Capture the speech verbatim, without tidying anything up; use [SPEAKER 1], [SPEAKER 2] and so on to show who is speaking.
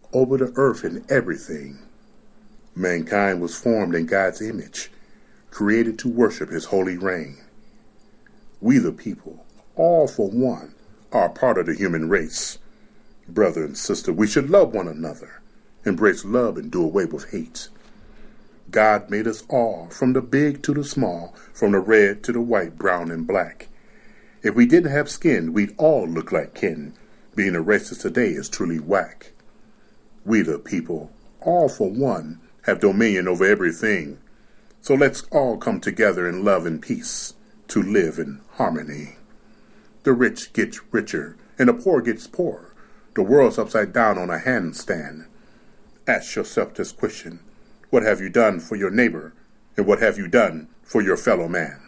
[SPEAKER 1] over the earth and everything. Mankind was formed in God's image, created to worship his holy reign. We the people, all for one, are part of the human race. Brother and sister, we should love one another, embrace love and do away with hate. God made us all, from the big to the small, from the red to the white, brown and black. If we didn't have skin, we'd all look like kin. Being a racist today is truly whack. We the people, all for one, have dominion over everything. So let's all come together in love and peace to live in harmony. The rich gets richer and the poor gets poorer. The world's upside down on a handstand. Ask yourself this question: what have you done for your neighbor, and what have you done for your fellow man?